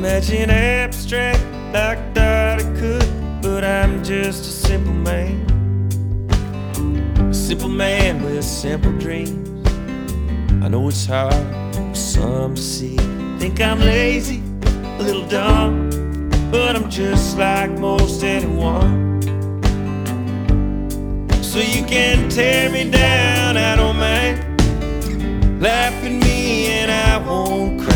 imagine abstract like that I could, but I'm just a simple man. A simple man with simple dreams. I know it's hard for some to see. Think I'm lazy, a little dumb, but I'm just like most anyone. So you can tear me down, I don't mind. Laugh at me and I won't cry.